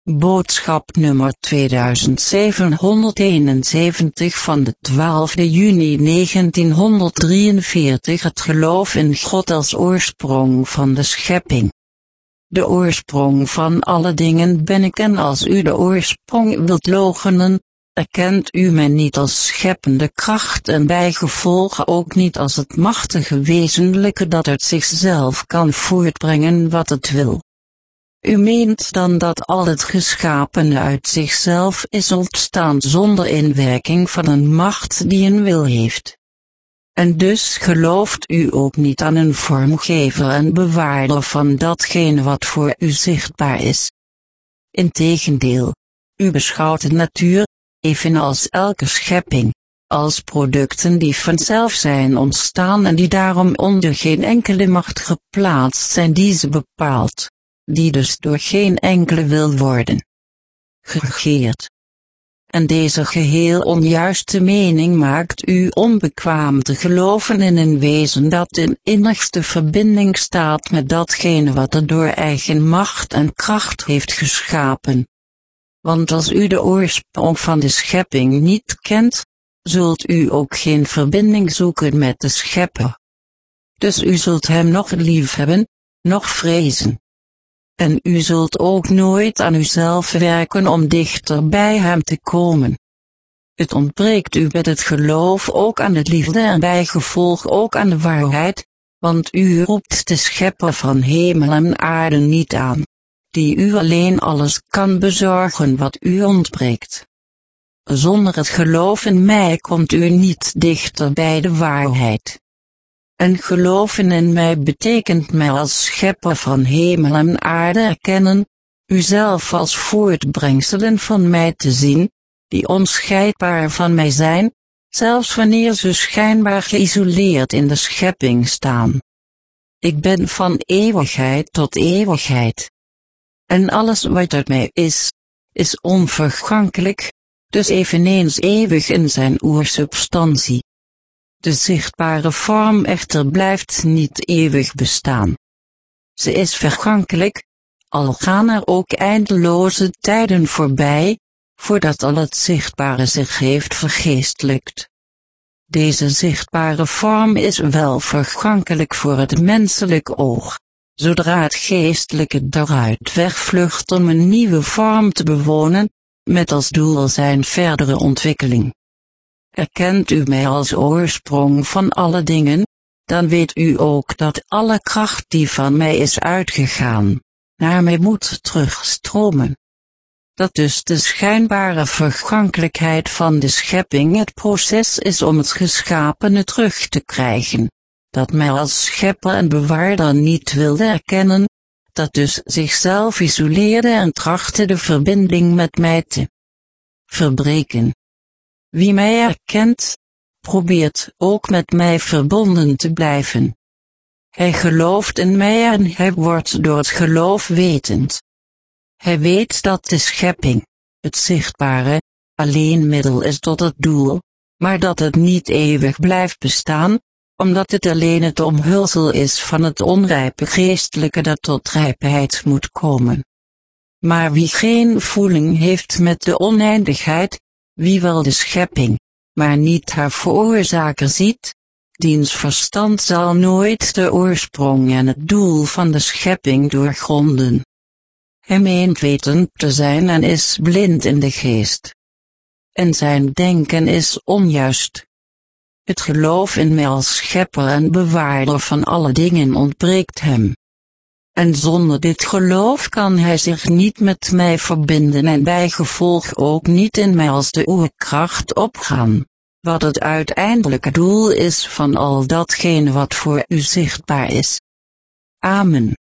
Boodschap nummer 2771 van de 12e juni 1943. Het geloof in God als oorsprong van de schepping. De oorsprong van alle dingen ben ik, en als u de oorsprong wilt loochenen, erkent u mij niet als scheppende kracht en bijgevolg ook niet als het machtige wezenlijke dat uit zichzelf kan voortbrengen wat het wil. U meent dan dat al het geschapene uit zichzelf is ontstaan zonder inwerking van een macht die een wil heeft. En dus gelooft u ook niet aan een vormgever en bewaarder van datgene wat voor u zichtbaar is. Integendeel, u beschouwt de natuur, evenals elke schepping, als producten die vanzelf zijn ontstaan en die daarom onder geen enkele macht geplaatst zijn die ze bepaalt, die dus door geen enkele wil worden geregeerd. En deze geheel onjuiste mening maakt u onbekwaam te geloven in een wezen dat in innigste verbinding staat met datgene wat het door eigen macht en kracht heeft geschapen. Want als u de oorsprong van de schepping niet kent, zult u ook geen verbinding zoeken met de schepper. Dus u zult hem nog liefhebben, noch vrezen. En u zult ook nooit aan uzelf werken om dichter bij hem te komen. Het ontbreekt u met het geloof ook aan de liefde en bijgevolg ook aan de waarheid, want u roept de schepper van hemel en aarde niet aan, die u alleen alles kan bezorgen wat u ontbreekt. Zonder het geloof in mij komt u niet dichter bij de waarheid. En geloven in mij betekent mij als schepper van hemel en aarde erkennen, uzelf als voortbrengselen van mij te zien, die onscheidbaar van mij zijn, zelfs wanneer ze schijnbaar geïsoleerd in de schepping staan. Ik ben van eeuwigheid tot eeuwigheid. En alles wat uit mij is onvergankelijk, dus eveneens eeuwig in zijn oersubstantie. De zichtbare vorm echter blijft niet eeuwig bestaan. Ze is vergankelijk, al gaan er ook eindeloze tijden voorbij, voordat al het zichtbare zich heeft vergeestelijkt. Deze zichtbare vorm is wel vergankelijk voor het menselijk oog, zodra het geestelijke daaruit wegvlucht om een nieuwe vorm te bewonen, met als doel zijn verdere ontwikkeling. Erkent u mij als oorsprong van alle dingen, dan weet u ook dat alle kracht die van mij is uitgegaan, naar mij moet terugstromen. Dat dus de schijnbare vergankelijkheid van de schepping het proces is om het geschapene terug te krijgen, dat mij als schepper en bewaarder niet wilde erkennen, dat dus zichzelf isoleerde en trachtte de verbinding met mij te verbreken. Wie mij erkent, probeert ook met mij verbonden te blijven. Hij gelooft in mij en hij wordt door het geloof wetend. Hij weet dat de schepping, het zichtbare, alleen middel is tot het doel, maar dat het niet eeuwig blijft bestaan, omdat het alleen het omhulsel is van het onrijpe geestelijke dat tot rijpheid moet komen. Maar wie geen voeling heeft met de oneindigheid, wie wel de schepping, maar niet haar veroorzaker ziet, diens verstand zal nooit de oorsprong en het doel van de schepping doorgronden. Hij meent wetend te zijn en is blind in de geest. En zijn denken is onjuist. Het geloof in mij als schepper en bewaarder van alle dingen ontbreekt hem. En zonder dit geloof kan hij zich niet met mij verbinden en bijgevolg ook niet in mij als de oerkracht opgaan, wat het uiteindelijke doel is van al datgene wat voor u zichtbaar is. Amen.